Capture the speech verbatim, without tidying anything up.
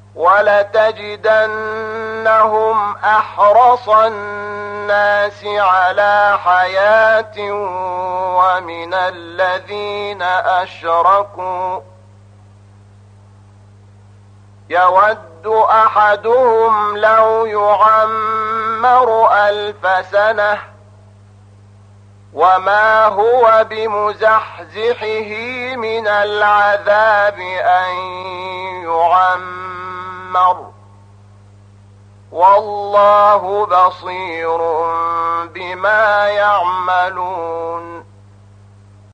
ولتجدنهم أحرص الناس على حياة ومن الذين أشركوا يود أحدهم لو يعمر ألف سنة وما هو بمزحزحه من العذاب أن يعمر والله بصير بما يعملون